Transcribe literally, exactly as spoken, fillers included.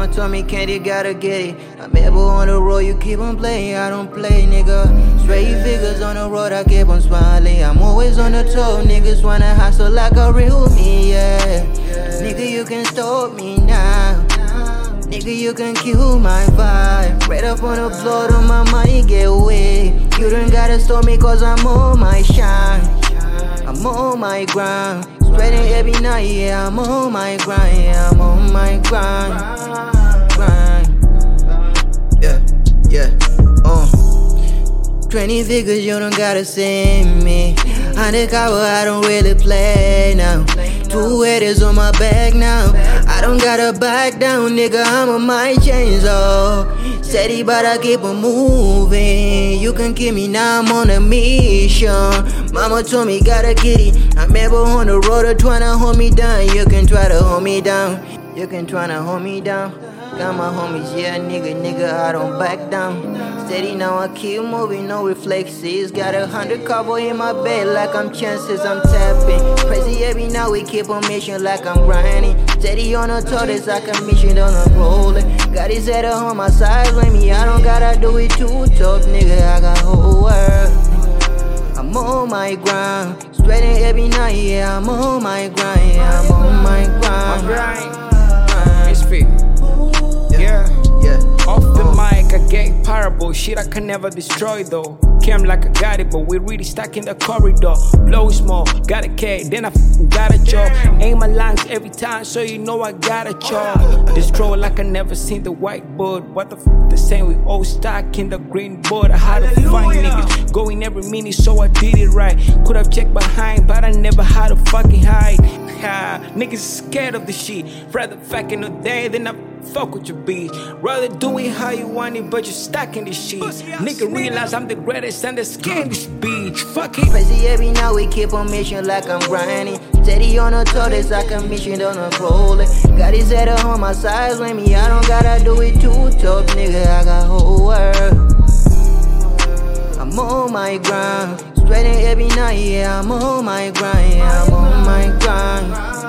told me candy gotta get it. I'm ever on the road, you keep on playing, I don't play, nigga. Straight figures on the road, I keep on smiling. I'm always on the toe, niggas wanna hustle like a real me, yeah. Nigga, you can stop me now. Nigga, you can kill my vibe. Right up on the floor, on my money get away. You don't gotta stop me cause I'm on my shine. I'm on my grind. Straight in every night, yeah, I'm on my grind. Yeah, I'm on my grind. Grind. Yeah, yeah, uh. twenty figures, you don't gotta send me. Undercover, I don't really play now. Two headers on my back now. I don't gotta back down, nigga, I'm on my chains, oh. Steady, but I keep on moving. You can kill me, now I'm on a mission. Mama told me, gotta get it. I'm ever on the road, tryna hold me down. You can try to hold me down. You can tryna hold me down. Got my homies, yeah, nigga, nigga, I don't back down. Steady, now I keep moving, no reflexes. Got a hundred cowboy in my bed like I'm chances, I'm tapping. Crazy every now we keep on mission like I'm grinding. Steady on the tortoise like a mission on a rolling. Got his head on my side with me, I don't gotta do it too tough, nigga, I got whole world. I'm on my grind, straight in every night, yeah, I'm on my grind, yeah, I'm on my grind. My grind, it's fit. Yeah, yeah. Off the mic, I get parable. Shit I can never destroy though. Came like I got it, but we really stuck in the corridor. Blow small, got a K, then I f got a job. Aim my lungs every time, so you know I got a job. Destroy like I never seen the whiteboard. What the f the same? We all stuck in the green board. I had to find niggas going every minute, so I did it right. Could have checked behind, but I never had to fucking hide. Niggas scared of the shit. Rather fuck in the day than I fuck with your bitch. Rather do it how you want it, but you're stuck in this shit. Nigga realize I'm the greatest and the scariest bitch. Fuck it. Crazy every now we keep on mission like I'm grinding. Steady on the tortoise like a mission on a rolling. Got his head on my side with me, I don't gotta do it too tough, nigga, I got whole world. I'm on my grind, straight in every night, yeah, I'm on my grind, yeah, I'm on my grind.